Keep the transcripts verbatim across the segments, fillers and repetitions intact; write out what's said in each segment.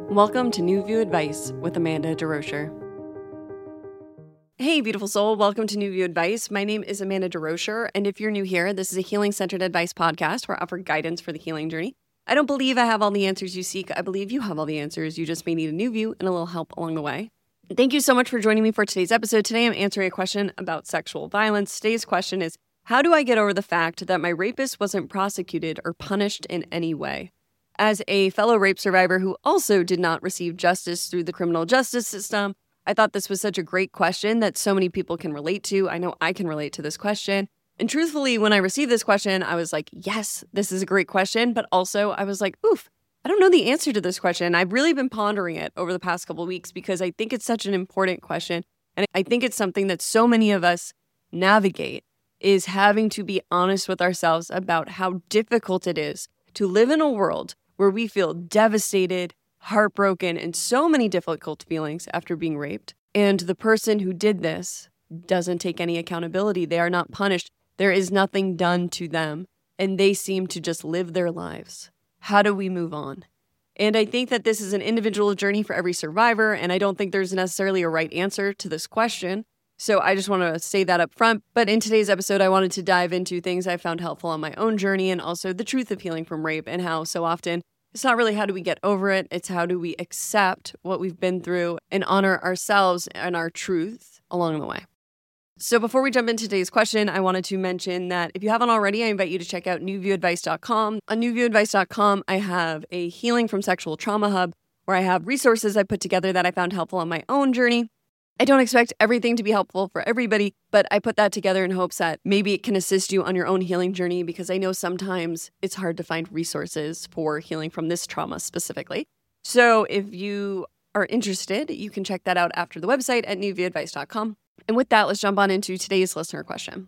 Welcome to New View Advice with Amanda DeRocher. Hey, beautiful soul. Welcome to New View Advice. My name is Amanda DeRocher, and if you're new here, this is a healing-centered advice podcast where I offer guidance for the healing journey. I don't believe I have all the answers you seek. I believe you have all the answers. You just may need a new view and a little help along the way. Thank you so much for joining me for today's episode. Today, I'm answering a question about sexual violence. Today's question is, how do I get over the fact that my rapist wasn't prosecuted or punished in any way? As a fellow rape survivor who also did not receive justice through the criminal justice system, I thought this was such a great question that so many people can relate to. I know I can relate to this question. And truthfully, when I received this question, I was like, yes, this is a great question. But also I was like, oof, I don't know the answer to this question. I've really been pondering it over the past couple of weeks because I think it's such an important question. And I think it's something that so many of us navigate, is having to be honest with ourselves about how difficult it is to live in a world where we feel devastated, heartbroken, and so many difficult feelings after being raped. And the person who did this doesn't take any accountability. They are not punished. There is nothing done to them, and they seem to just live their lives. How do we move on? And I think that this is an individual journey for every survivor, and I don't think there's necessarily a right answer to this question. So I just want to say that up front. But in today's episode, I wanted to dive into things I found helpful on my own journey and also the truth of healing from rape and how so often it's not really how do we get over it, it's how do we accept what we've been through and honor ourselves and our truth along the way. So before we jump into today's question, I wanted to mention that if you haven't already, I invite you to check out new view advice dot com. On new view advice dot com, I have a Healing from Sexual Trauma Hub where I have resources I put together that I found helpful on my own journey. I don't expect everything to be helpful for everybody, but I put that together in hopes that maybe it can assist you on your own healing journey because I know sometimes it's hard to find resources for healing from this trauma specifically. So if you are interested, you can check that out after the website at new view advice dot com. And with that, let's jump on into today's listener question.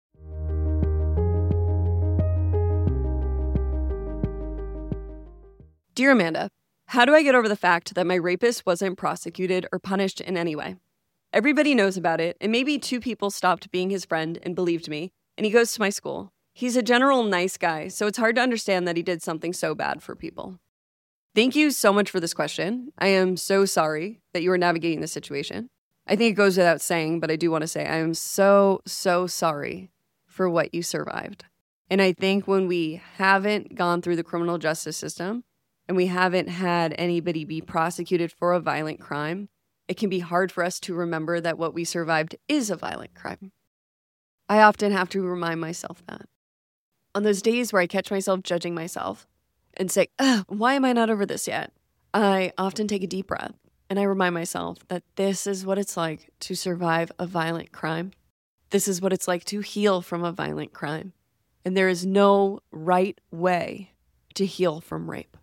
Dear Amanda, how do I get over the fact that my rapist wasn't prosecuted or punished in any way? Everybody knows about it, and maybe two people stopped being his friend and believed me, and he goes to my school. He's a general nice guy, so it's hard to understand that he did something so bad for people. Thank you so much for this question. I am so sorry that you are navigating this situation. I think it goes without saying, but I do want to say I am so, so sorry for what you survived. And I think when we haven't gone through the criminal justice system and we haven't had anybody be prosecuted for a violent crime, it can be hard for us to remember that what we survived is a violent crime. I often have to remind myself that. On those days where I catch myself judging myself and say, ugh, why am I not over this yet? I often take a deep breath and I remind myself that this is what it's like to survive a violent crime. This is what it's like to heal from a violent crime. And there is no right way to heal from rape.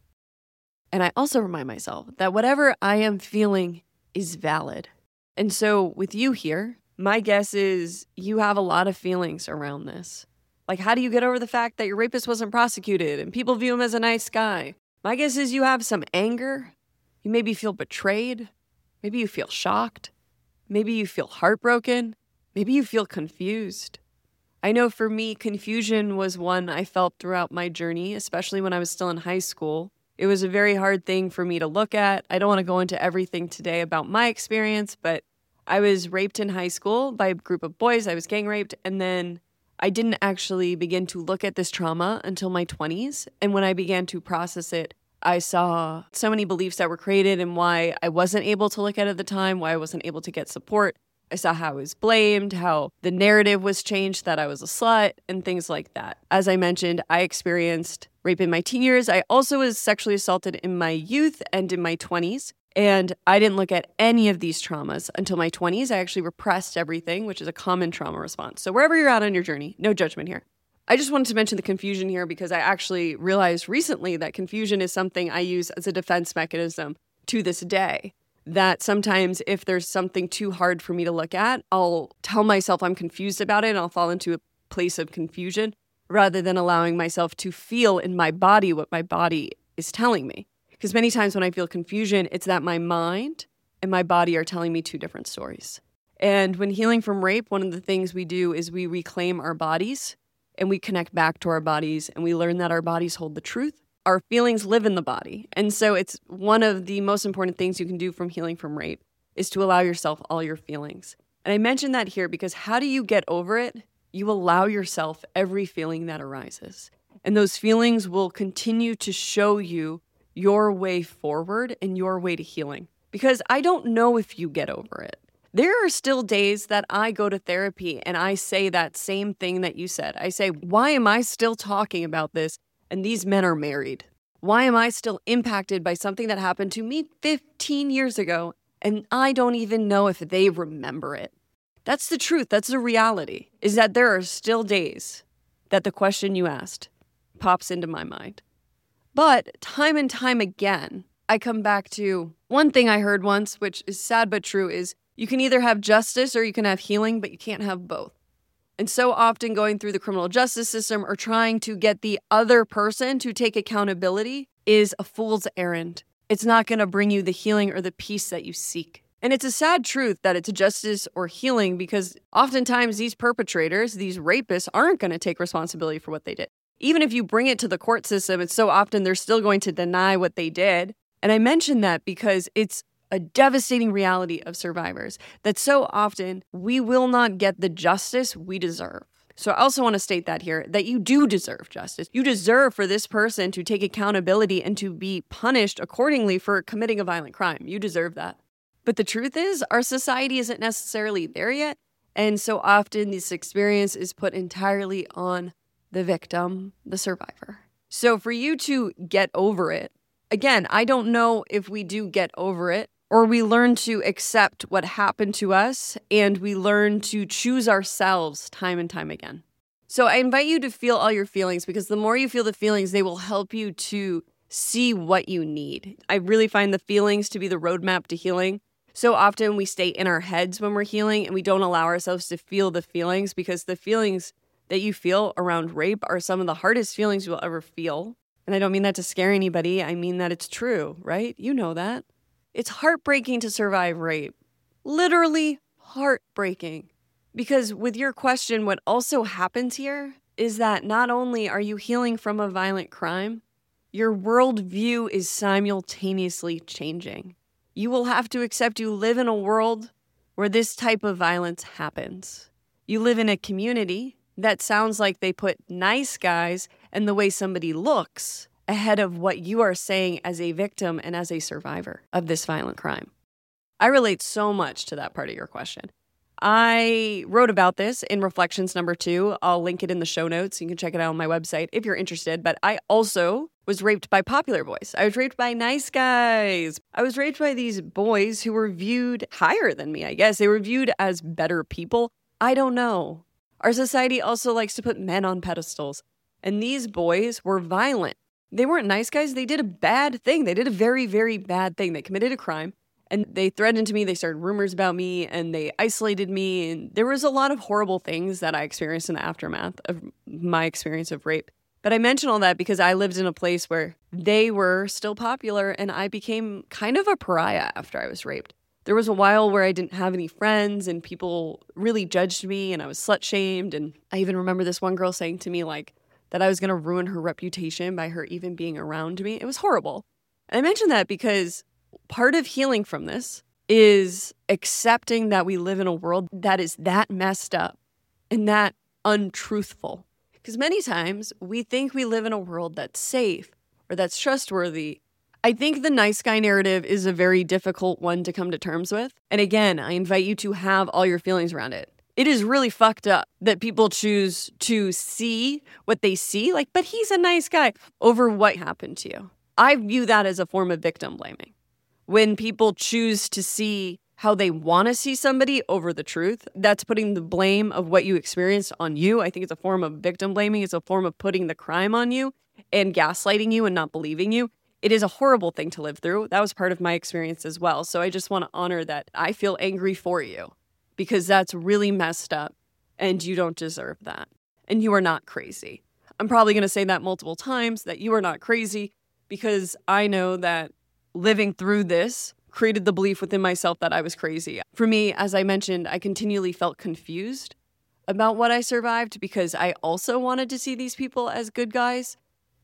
And I also remind myself that whatever I am feeling is valid. And so with you here, my guess is you have a lot of feelings around this. Like, how do you get over the fact that your rapist wasn't prosecuted and people view him as a nice guy? My guess is you have some anger. You maybe feel betrayed. Maybe you feel shocked. Maybe you feel heartbroken. Maybe you feel confused. I know for me, confusion was one I felt throughout my journey, especially when I was still in high school. It was a very hard thing for me to look at. I don't want to go into everything today about my experience, but I was raped in high school by a group of boys. I was gang raped, and then I didn't actually begin to look at this trauma until my twenties. And when I began to process it, I saw so many beliefs that were created and why I wasn't able to look at it at the time, why I wasn't able to get support. I saw how I was blamed, how the narrative was changed that I was a slut, and things like that. As I mentioned, I experienced rape in my teen years. I also was sexually assaulted in my youth and in my twenties. And I didn't look at any of these traumas until my twenties. I actually repressed everything, which is a common trauma response. So wherever you're at on your journey, no judgment here. I just wanted to mention the confusion here because I actually realized recently that confusion is something I use as a defense mechanism to this day. That sometimes if there's something too hard for me to look at, I'll tell myself I'm confused about it and I'll fall into a place of confusion rather than allowing myself to feel in my body what my body is telling me. Because many times when I feel confusion, it's that my mind and my body are telling me two different stories. And when healing from rape, one of the things we do is we reclaim our bodies and we connect back to our bodies and we learn that our bodies hold the truth. our feelings live in the body. And so it's one of the most important things you can do from healing from rape is to allow yourself all your feelings. And I mention that here because how do you get over it? You allow yourself every feeling that arises. And those feelings will continue to show you your way forward and your way to healing. Because I don't know if you get over it. There are still days that I go to therapy and I say that same thing that you said. I say, why am I still talking about this and these men are married? Why am I still impacted by something that happened to me fifteen years ago and I don't even know if they remember it? That's the truth. That's the reality, is that there are still days that the question you asked pops into my mind. But time and time again, I come back to one thing I heard once, which is sad but true, is you can either have justice or you can have healing, but you can't have both. And so often going through the criminal justice system or trying to get the other person to take accountability is a fool's errand. It's not going to bring you the healing or the peace that you seek. And it's a sad truth that it's justice or healing because oftentimes these perpetrators, these rapists, aren't going to take responsibility for what they did. Even if you bring it to the court system, it's so often they're still going to deny what they did. And I mention that because it's a devastating reality of survivors that so often we will not get the justice we deserve. So I also want to state that here, that you do deserve justice. You deserve for this person to take accountability and to be punished accordingly for committing a violent crime. You deserve that. But the truth is, our society isn't necessarily there yet. And so often this experience is put entirely on the victim, the survivor. So for you to get over it, again, I don't know if we do get over it or we learn to accept what happened to us and we learn to choose ourselves time and time again. So I invite you to feel all your feelings because the more you feel the feelings, they will help you to see what you need. I really find the feelings to be the roadmap to healing. So often we stay in our heads when we're healing and we don't allow ourselves to feel the feelings because the feelings that you feel around rape are some of the hardest feelings you'll ever feel. And I don't mean that to scare anybody. I mean that it's true, right? You know that. It's heartbreaking to survive rape. Literally heartbreaking. Because with your question, what also happens here is that not only are you healing from a violent crime, your worldview is simultaneously changing. You will have to accept you live in a world where this type of violence happens. You live in a community that sounds like they put nice guys and the way somebody looks ahead of what you are saying as a victim and as a survivor of this violent crime. I relate so much to that part of your question. I wrote about this in Reflections number two. I'll link it in the show notes. You can check it out on my website if you're interested. But I also was raped by popular boys. I was raped by nice guys. I was raped by these boys who were viewed higher than me, I guess. They were viewed as better people. I don't know. Our society also likes to put men on pedestals. And these boys were violent. They weren't nice guys. They did a bad thing. They did a very, very bad thing. They committed a crime. And they threatened to me, they started rumors about me, and they isolated me. And there was a lot of horrible things that I experienced in the aftermath of my experience of rape. But I mention all that because I lived in a place where they were still popular, and I became kind of a pariah after I was raped. There was a while where I didn't have any friends, and people really judged me, and I was slut-shamed. And I even remember this one girl saying to me, like, that I was going to ruin her reputation by her even being around me. It was horrible. And I mention that because part of healing from this is accepting that we live in a world that is that messed up and that untruthful. Because many times we think we live in a world that's safe or that's trustworthy. I think the nice guy narrative is a very difficult one to come to terms with. And again, I invite you to have all your feelings around it. It is really fucked up that people choose to see what they see, like, but he's a nice guy, over what happened to you. I view that as a form of victim blaming. When people choose to see how they want to see somebody over the truth, that's putting the blame of what you experienced on you. I think it's a form of victim blaming. It's a form of putting the crime on you and gaslighting you and not believing you. It is a horrible thing to live through. That was part of my experience as well. So I just want to honor that. I feel angry for you because that's really messed up and you don't deserve that. And you are not crazy. I'm probably going to say that multiple times, that you are not crazy, because I know that living through this created the belief within myself that I was crazy. For me, as I mentioned, I continually felt confused about what I survived because I also wanted to see these people as good guys.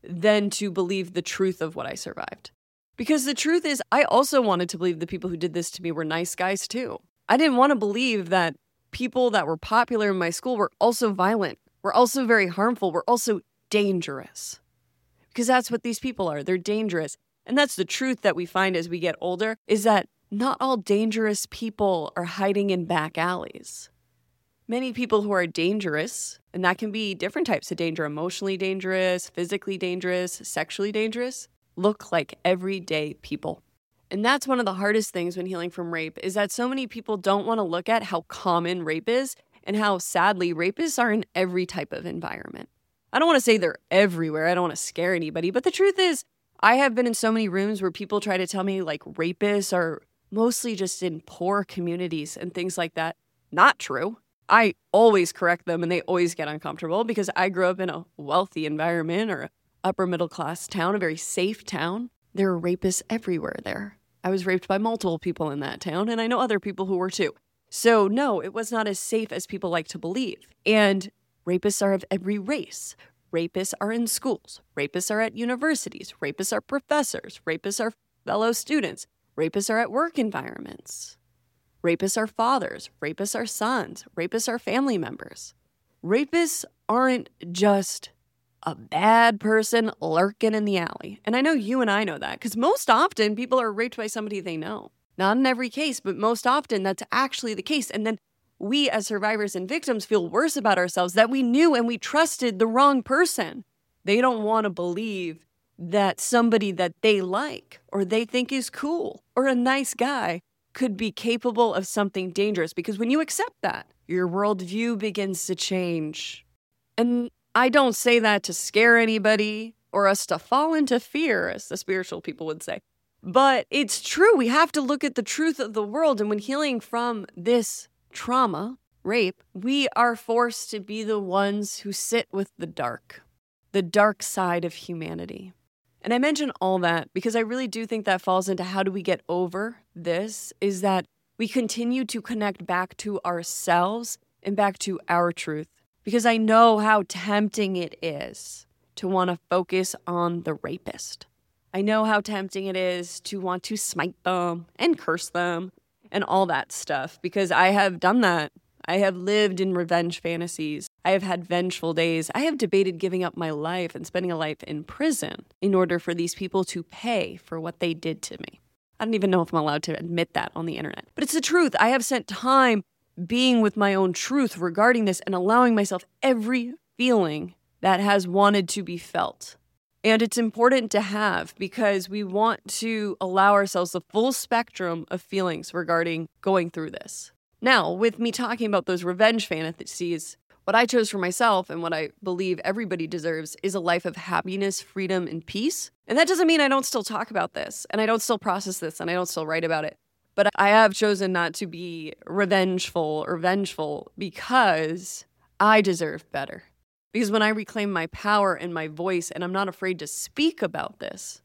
than to believe the truth of what I survived. Because the truth is, I also wanted to believe the people who did this to me were nice guys too. I didn't want to believe that people that were popular in my school were also violent, were also very harmful, were also dangerous. Because that's what these people are. They're dangerous. And that's the truth that we find as we get older, is that not all dangerous people are hiding in back alleys. Many people who are dangerous, and that can be different types of danger, emotionally dangerous, physically dangerous, sexually dangerous, look like everyday people. And that's one of the hardest things when healing from rape, is that so many people don't want to look at how common rape is and how sadly rapists are in every type of environment. I don't want to say they're everywhere. I don't want to scare anybody. But the truth is, I have been in so many rooms where people try to tell me like rapists are mostly just in poor communities and things like that. Not true. I always correct them and they always get uncomfortable because I grew up in a wealthy environment or an upper middle class town, a very safe town. There are rapists everywhere there. I was raped by multiple people in that town, and I know other people who were too. So no, it was not as safe as people like to believe. And rapists are of every race. Rapists are in schools. Rapists are at universities. Rapists are professors. Rapists are fellow students. Rapists are at work environments. Rapists are fathers. Rapists are sons. Rapists are family members. Rapists aren't just a bad person lurking in the alley. And I know you and I know that because most often people are raped by somebody they know. Not in every case, but most often that's actually the case. And then we as survivors and victims feel worse about ourselves that we knew and we trusted the wrong person. They don't want to believe that somebody that they like or they think is cool or a nice guy could be capable of something dangerous, because when you accept that, your worldview begins to change. And I don't say that to scare anybody or us to fall into fear, as the spiritual people would say. But it's true. We have to look at the truth of the world. And when healing from this trauma, rape, we are forced to be the ones who sit with the dark, the dark side of humanity. And I mention all that because I really do think that falls into how do we get over this, is that we continue to connect back to ourselves and back to our truth. Because I know how tempting it is to want to focus on the rapist. I know how tempting it is to want to smite them and curse them and all that stuff, because I have done that. I have lived in revenge fantasies. I have had vengeful days. I have debated giving up my life and spending a life in prison in order for these people to pay for what they did to me. I don't even know if I'm allowed to admit that on the internet. But it's the truth. I have spent time being with my own truth regarding this and allowing myself every feeling that has wanted to be felt. And it's important to have because we want to allow ourselves the full spectrum of feelings regarding going through this. Now, with me talking about those revenge fantasies, what I chose for myself and what I believe everybody deserves is a life of happiness, freedom, and peace. And that doesn't mean I don't still talk about this and I don't still process this and I don't still write about it. But I have chosen not to be revengeful or vengeful because I deserve better. Because when I reclaim my power and my voice and I'm not afraid to speak about this,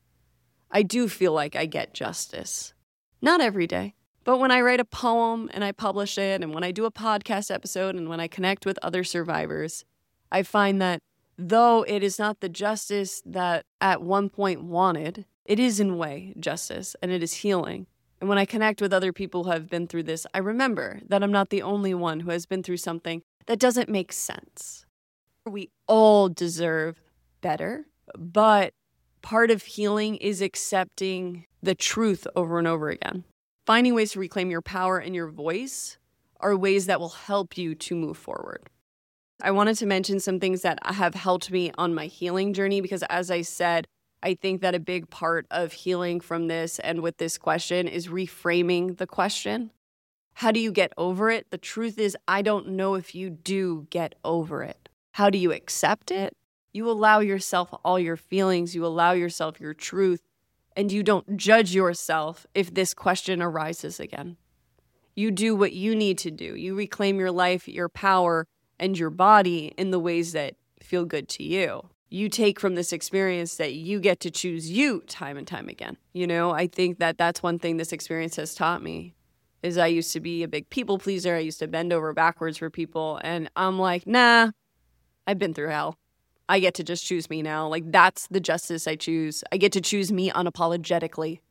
I do feel like I get justice. Not every day, but when I write a poem and I publish it, and when I do a podcast episode, and when I connect with other survivors, I find that though it is not the justice that at one point wanted, it is in a way justice and it is healing. And when I connect with other people who have been through this, I remember that I'm not the only one who has been through something that doesn't make sense. We all deserve better, but part of healing is accepting the truth over and over again. Finding ways to reclaim your power and your voice are ways that will help you to move forward. I wanted to mention some things that have helped me on my healing journey because, as I said, I think that a big part of healing from this and with this question is reframing the question. How do you get over it? The truth is, I don't know if you do get over it. How do you accept it? You allow yourself all your feelings, you allow yourself your truth, and you don't judge yourself if this question arises again. You do what you need to do. You reclaim your life, your power, and your body in the ways that feel good to you. You take from this experience that you get to choose you time and time again. You know, I think that that's one thing this experience has taught me is I used to be a big people pleaser. I used to bend over backwards for people. And I'm like, nah, I've been through hell. I get to just choose me now. Like, that's the justice I choose. I get to choose me unapologetically.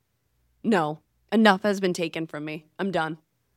No, enough has been taken from me. I'm done.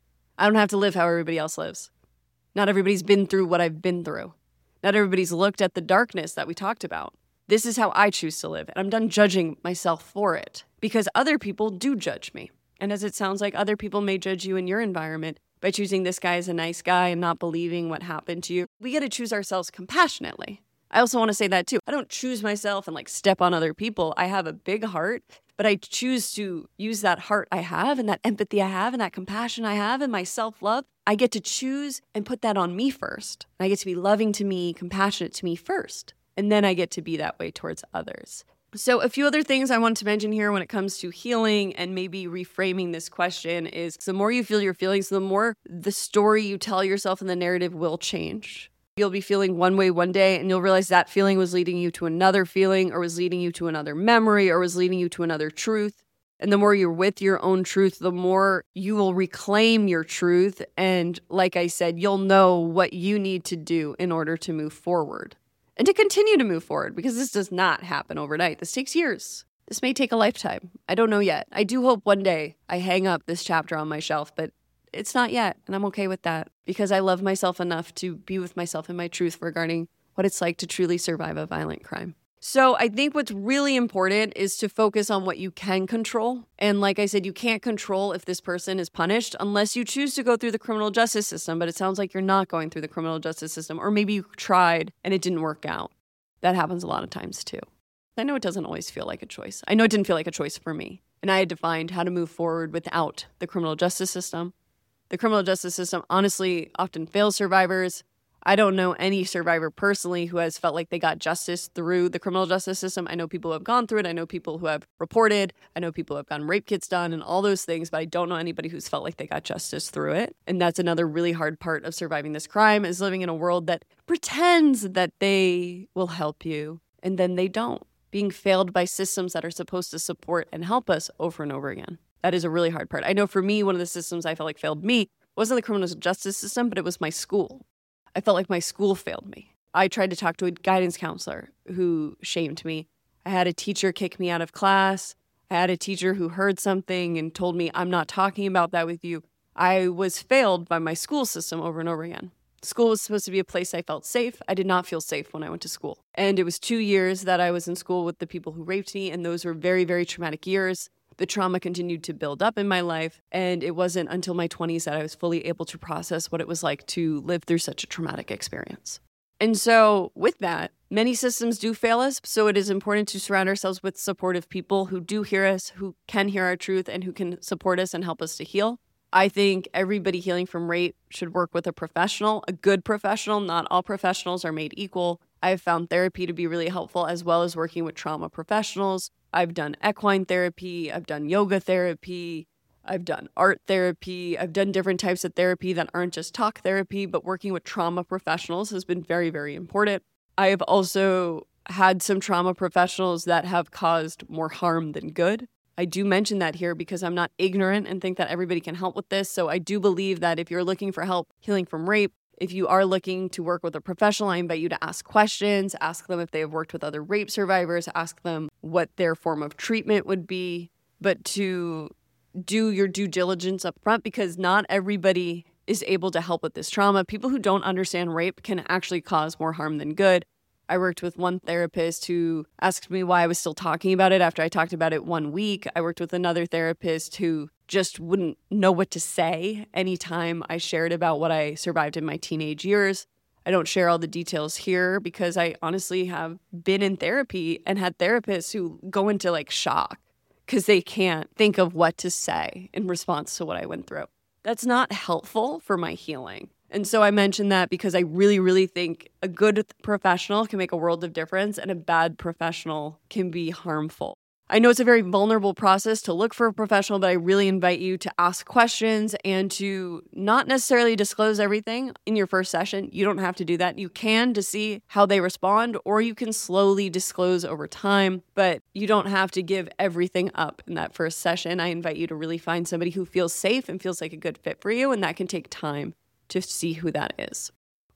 I don't have to live how everybody else lives. Not everybody's been through what I've been through. Not everybody's looked at the darkness that we talked about. This is how I choose to live, and I'm done judging myself for it because other people do judge me. And as it sounds like other people may judge you in your environment by choosing this guy as a nice guy and not believing what happened to you, we get to choose ourselves compassionately. I also want to say that too. I don't choose myself and like step on other people. I have a big heart, but I choose to use that heart I have and that empathy I have and that compassion I have and my self-love. I get to choose and put that on me first. I get to be loving to me, compassionate to me first. And then I get to be that way towards others. So a few other things I want to mention here when it comes to healing and maybe reframing this question is the more you feel your feelings, the more the story you tell yourself in the narrative will change. You'll be feeling one way one day and you'll realize that feeling was leading you to another feeling or was leading you to another memory or was leading you to another truth. And the more you're with your own truth, the more you will reclaim your truth. And like I said, you'll know what you need to do in order to move forward. And to continue to move forward, because this does not happen overnight. This takes years. This may take a lifetime. I don't know yet. I do hope one day I hang up this chapter on my shelf, but it's not yet, and I'm okay with that because I love myself enough to be with myself in my truth regarding what it's like to truly survive a violent crime. So I think what's really important is to focus on what you can control. And like I said, you can't control if this person is punished unless you choose to go through the criminal justice system. But it sounds like you're not going through the criminal justice system, or maybe you tried and it didn't work out. That happens a lot of times too. I know it doesn't always feel like a choice. I know it didn't feel like a choice for me. And I had to find how to move forward without the criminal justice system. The criminal justice system honestly often fails survivors. I don't know any survivor personally who has felt like they got justice through the criminal justice system. I know people who have gone through it. I know people who have reported. I know people who have gotten rape kits done and all those things, but I don't know anybody who's felt like they got justice through it. And that's another really hard part of surviving this crime, is living in a world that pretends that they will help you and then they don't. Being failed by systems that are supposed to support and help us over and over again. That is a really hard part. I know for me, one of the systems I felt like failed me wasn't the criminal justice system, but it was my school. I felt like my school failed me. I tried to talk to a guidance counselor who shamed me. I had a teacher kick me out of class. I had a teacher who heard something and told me, I'm not talking about that with you. I was failed by my school system over and over again. School was supposed to be a place I felt safe. I did not feel safe when I went to school. And it was two years that I was in school with the people who raped me, and those were very, very traumatic years. The trauma continued to build up in my life, and it wasn't until my twenties that I was fully able to process what it was like to live through such a traumatic experience. And so with that, many systems do fail us, so it is important to surround ourselves with supportive people who do hear us, who can hear our truth, and who can support us and help us to heal. I think everybody healing from rape should work with a professional, a good professional. Not all professionals are made equal. I have found therapy to be really helpful, as well as working with trauma professionals. I've done equine therapy, I've done yoga therapy, I've done art therapy, I've done different types of therapy that aren't just talk therapy, but working with trauma professionals has been very, very important. I have also had some trauma professionals that have caused more harm than good. I do mention that here because I'm not ignorant and think that everybody can help with this. So I do believe that if you're looking for help healing from rape, if you are looking to work with a professional, I invite you to ask questions, ask them if they have worked with other rape survivors, ask them what their form of treatment would be, but to do your due diligence up front, because not everybody is able to help with this trauma. People who don't understand rape can actually cause more harm than good. I worked with one therapist who asked me why I was still talking about it after I talked about it one week. I worked with another therapist who just wouldn't know what to say anytime I shared about what I survived in my teenage years. I don't share all the details here because I honestly have been in therapy and had therapists who go into like shock because they can't think of what to say in response to what I went through. That's not helpful for my healing. And so I mention that because I really, really think a good professional can make a world of difference and a bad professional can be harmful. I know it's a very vulnerable process to look for a professional, but I really invite you to ask questions and to not necessarily disclose everything in your first session. You don't have to do that. You can to see how they respond, or you can slowly disclose over time, but you don't have to give everything up in that first session. I invite you to really find somebody who feels safe and feels like a good fit for you, and that can take time to see who that is.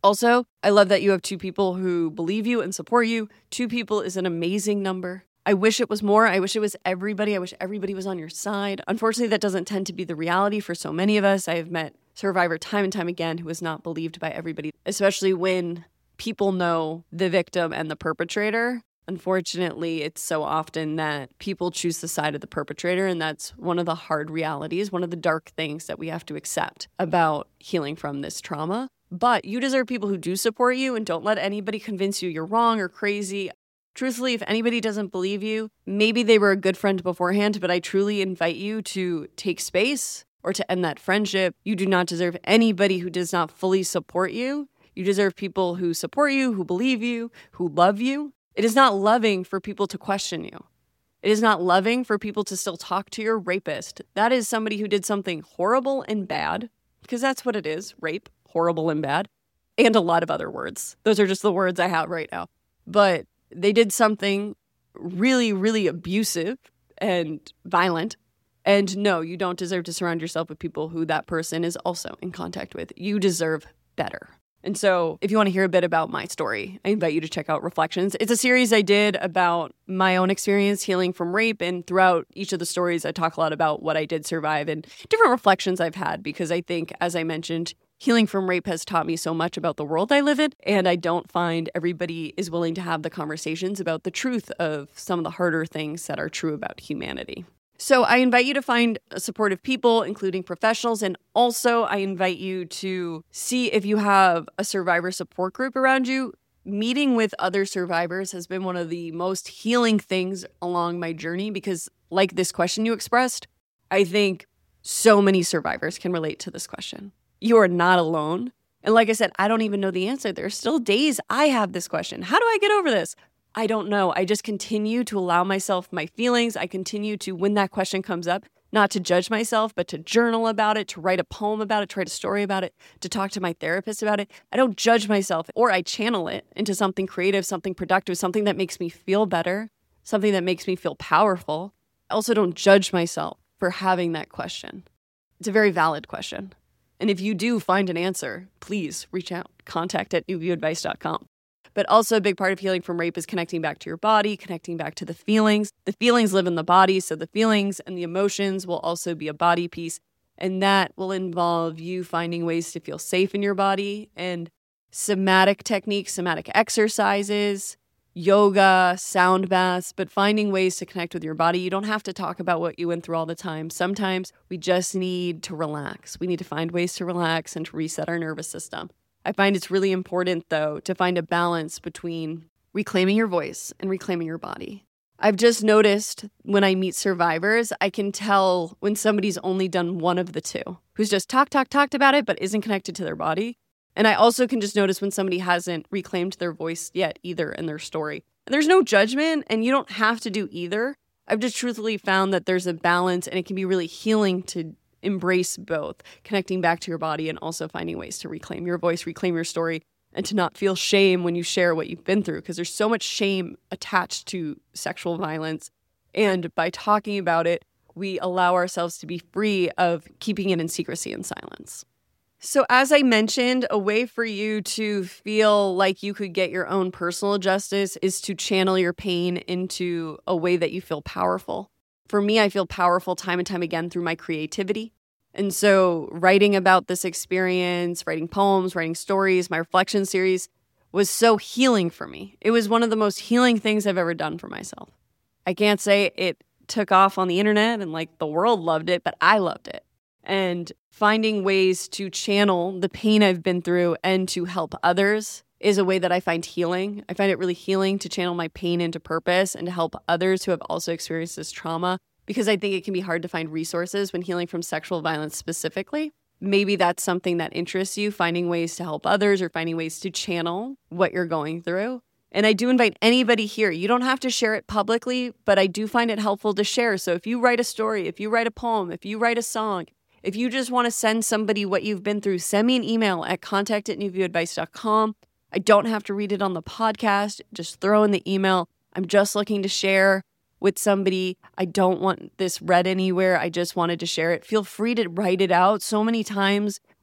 Also, I love that you have two people who believe you and support you. Two people is an amazing number. I wish it was more. I wish it was everybody. I wish everybody was on your side. Unfortunately, that doesn't tend to be the reality for so many of us. I have met survivor time and time again who is not believed by everybody, especially when people know the victim and the perpetrator. Unfortunately, it's so often that people choose the side of the perpetrator, and that's one of the hard realities, one of the dark things that we have to accept about healing from this trauma. But you deserve people who do support you, and don't let anybody convince you you're wrong or crazy. Truthfully, if anybody doesn't believe you, maybe they were a good friend beforehand, but I truly invite you to take space or to end that friendship. You do not deserve anybody who does not fully support you. You deserve people who support you, who believe you, who love you. It is not loving for people to question you. It is not loving for people to still talk to your rapist. That is somebody who did something horrible and bad, because that's what it is, rape, horrible and bad, and a lot of other words. Those are just the words I have right now. But they did something really, really abusive and violent. And no, you don't deserve to surround yourself with people who that person is also in contact with. You deserve better. And so if you want to hear a bit about my story, I invite you to check out Reflections. It's a series I did about my own experience healing from rape. And throughout each of the stories, I talk a lot about what I did survive and different reflections I've had, because I think, as I mentioned, healing from rape has taught me so much about the world I live in. And I don't find everybody is willing to have the conversations about the truth of some of the harder things that are true about humanity. So I invite you to find supportive people, including professionals. And also I invite you to see if you have a survivor support group around you. Meeting with other survivors has been one of the most healing things along my journey, because like this question you expressed, I think so many survivors can relate to this question. You are not alone. And like I said, I don't even know the answer. There are still days I have this question. How do I get over this? I don't know. I just continue to allow myself my feelings. I continue to, when that question comes up, not to judge myself, but to journal about it, to write a poem about it, to write a story about it, to talk to my therapist about it. I don't judge myself, or I channel it into something creative, something productive, something that makes me feel better, something that makes me feel powerful. I also don't judge myself for having that question. It's a very valid question. And if you do find an answer, please reach out, contact at new view advice dot com. But also a big part of healing from rape is connecting back to your body, connecting back to the feelings. The feelings live in the body, so the feelings and the emotions will also be a body piece. And that will involve you finding ways to feel safe in your body, and somatic techniques, somatic exercises, yoga, sound baths, but finding ways to connect with your body. You don't have to talk about what you went through all the time. Sometimes we just need to relax. We need to find ways to relax and to reset our nervous system. I find it's really important, though, to find a balance between reclaiming your voice and reclaiming your body. I've just noticed when I meet survivors, I can tell when somebody's only done one of the two, who's just talked, talked, talked about it, but isn't connected to their body. And I also can just notice when somebody hasn't reclaimed their voice yet either in their story. And there's no judgment, and you don't have to do either. I've just truthfully found that there's a balance, and it can be really healing to embrace both, connecting back to your body and also finding ways to reclaim your voice, reclaim your story, and to not feel shame when you share what you've been through, because there's so much shame attached to sexual violence. And by talking about it, we allow ourselves to be free of keeping it in secrecy and silence. So as I mentioned, a way for you to feel like you could get your own personal justice is to channel your pain into a way that you feel powerful. For me, I feel powerful time and time again through my creativity. And so writing about this experience, writing poems, writing stories, my reflection series was so healing for me. It was one of the most healing things I've ever done for myself. I can't say it took off on the internet and like the world loved it, but I loved it. And finding ways to channel the pain I've been through and to help others is a way that I find healing. I find it really healing to channel my pain into purpose and to help others who have also experienced this trauma, because I think it can be hard to find resources when healing from sexual violence specifically. Maybe that's something that interests you, finding ways to help others or finding ways to channel what you're going through. And I do invite anybody here. You don't have to share it publicly, but I do find it helpful to share. So if you write a story, if you write a poem, if you write a song, if you just want to send somebody what you've been through, send me an email at contact at new view advice dot com. I don't have to read it on the podcast. Just throw in the email. I'm just looking to share with somebody. I don't want this read anywhere. I just wanted to share it. Feel free to write it out. So many times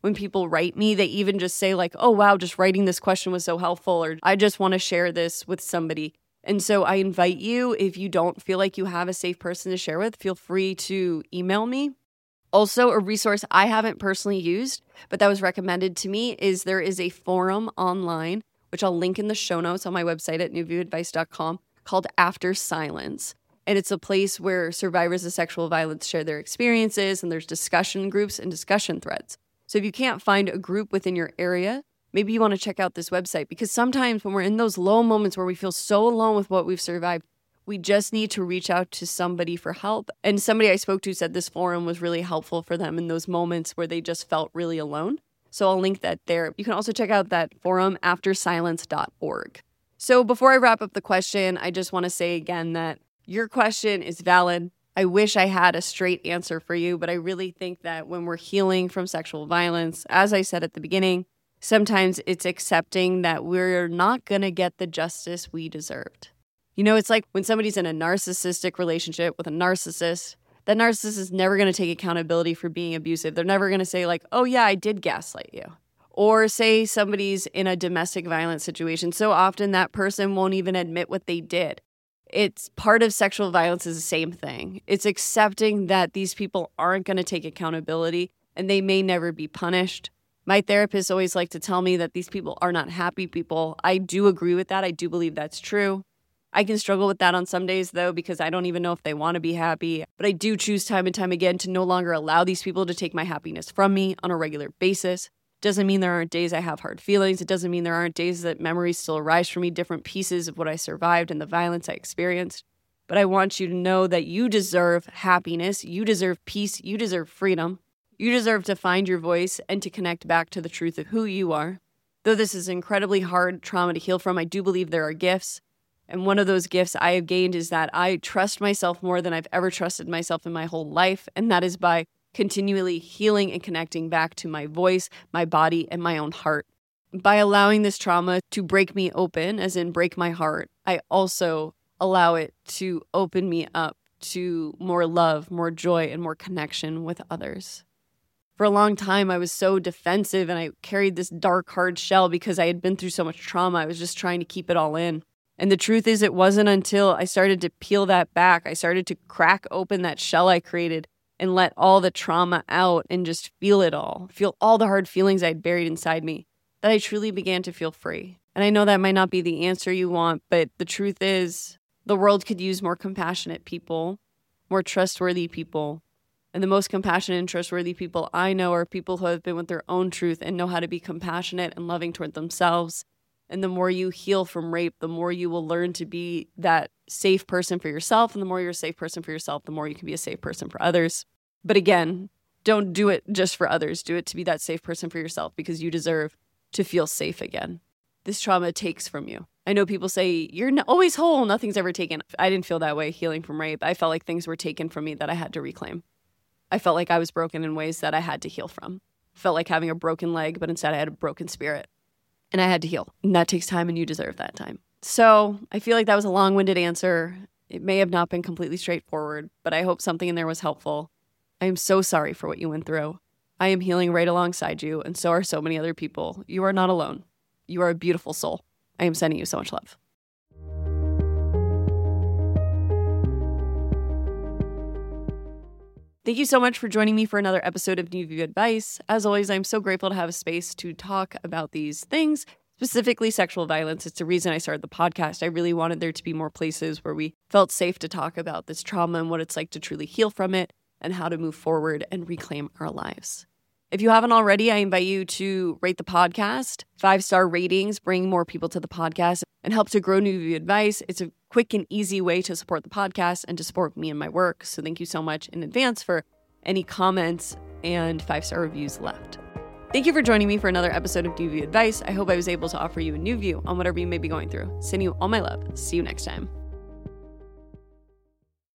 when people write me, they even just say like, oh, wow, just writing this question was so helpful, or I just want to share this with somebody. And so I invite you, if you don't feel like you have a safe person to share with, feel free to email me. Also, a resource I haven't personally used, but that was recommended to me, is there is a forum online, which I'll link in the show notes on my website at new view advice dot com, called After Silence. And it's a place where survivors of sexual violence share their experiences, and there's discussion groups and discussion threads. So if you can't find a group within your area, maybe you want to check out this website, because sometimes when we're in those low moments where we feel so alone with what we've survived, we just need to reach out to somebody for help. And somebody I spoke to said this forum was really helpful for them in those moments where they just felt really alone. So I'll link that there. You can also check out that forum, after silence dot org. So before I wrap up the question, I just want to say again that your question is valid. I wish I had a straight answer for you, but I really think that when we're healing from sexual violence, as I said at the beginning, sometimes it's accepting that we're not going to get the justice we deserved. You know, it's like when somebody's in a narcissistic relationship with a narcissist, that narcissist is never going to take accountability for being abusive. They're never going to say like, oh yeah, I did gaslight you. Or say somebody's in a domestic violence situation. So often that person won't even admit what they did. It's part of sexual violence is the same thing. It's accepting that these people aren't going to take accountability and they may never be punished. My therapist always liked to tell me that these people are not happy people. I do agree with that. I do believe that's true. I can struggle with that on some days, though, because I don't even know if they want to be happy. But I do choose time and time again to no longer allow these people to take my happiness from me on a regular basis. Doesn't mean there aren't days I have hard feelings. It doesn't mean there aren't days that memories still arise for me, different pieces of what I survived and the violence I experienced. But I want you to know that you deserve happiness. You deserve peace. You deserve freedom. You deserve to find your voice and to connect back to the truth of who you are. Though this is incredibly hard trauma to heal from, I do believe there are gifts. And one of those gifts I have gained is that I trust myself more than I've ever trusted myself in my whole life. And that is by continually healing and connecting back to my voice, my body, and my own heart. By allowing this trauma to break me open, as in break my heart, I also allow it to open me up to more love, more joy, and more connection with others. For a long time, I was so defensive and I carried this dark, hard shell because I had been through so much trauma. I was just trying to keep it all in. And the truth is, it wasn't until I started to peel that back, I started to crack open that shell I created and let all the trauma out and just feel it all, feel all the hard feelings I'd buried inside me, that I truly began to feel free. And I know that might not be the answer you want, but the truth is, the world could use more compassionate people, more trustworthy people. And the most compassionate and trustworthy people I know are people who have been with their own truth and know how to be compassionate and loving toward themselves. And the more you heal from rape, the more you will learn to be that safe person for yourself. And the more you're a safe person for yourself, the more you can be a safe person for others. But again, don't do it just for others. Do it to be that safe person for yourself, because you deserve to feel safe again. This trauma takes from you. I know people say, you're always whole, nothing's ever taken. I didn't feel that way healing from rape. I felt like things were taken from me that I had to reclaim. I felt like I was broken in ways that I had to heal from. I felt like having a broken leg, but instead I had a broken spirit. And I had to heal. And that takes time, and you deserve that time. So I feel like that was a long-winded answer. It may have not been completely straightforward, but I hope something in there was helpful. I am so sorry for what you went through. I am healing right alongside you, and so are so many other people. You are not alone. You are a beautiful soul. I am sending you so much love. Thank you so much for joining me for another episode of New View Advice. As always, I'm so grateful to have a space to talk about these things, specifically sexual violence. It's the reason I started the podcast. I really wanted there to be more places where we felt safe to talk about this trauma and what it's like to truly heal from it and how to move forward and reclaim our lives. If you haven't already, I invite you to rate the podcast. Five-star ratings bring more people to the podcast and help to grow New View Advice. It's a quick and easy way to support the podcast and to support me and my work. So thank you so much in advance for any comments and five-star reviews left. Thank you for joining me for another episode of New View Advice. I hope I was able to offer you a new view on whatever you may be going through. Sending you all my love. See you next time.